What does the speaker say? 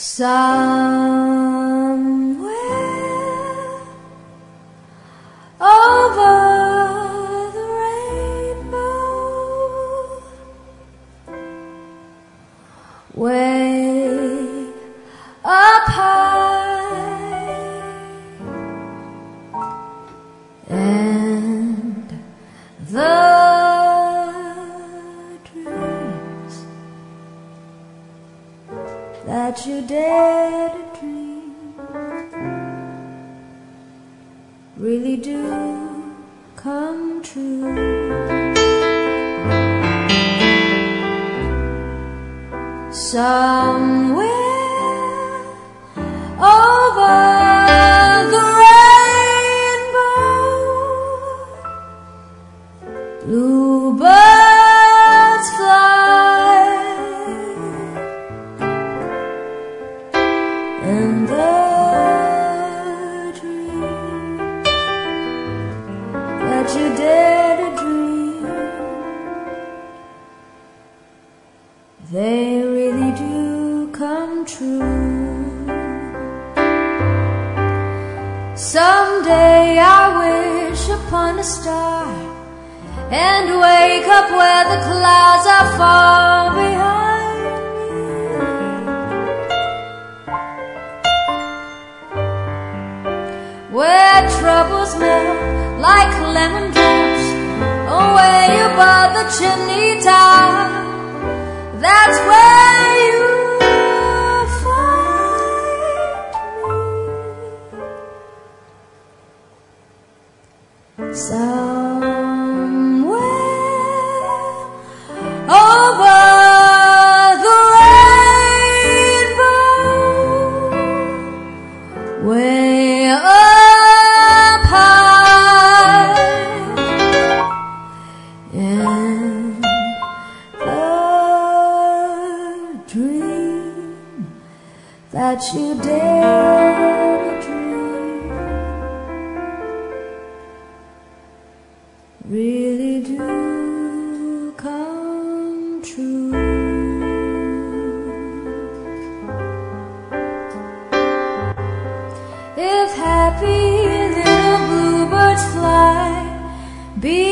Somewhere over the rainbow, way up high, and the dreams that you dare to dream really do come true. Somewhere over the rainbow, bluebirds fly, and the dreams that you dare to dream, they really do come true. Someday I wish upon a star and wake up where the clouds are far behind me, where troubles melt like lemon drops away above the chimney top. That's where you find me. Somewhere over the rainbow, way up high, and the dream that you dare to dream really do come true. If happy little bluebirds fly, be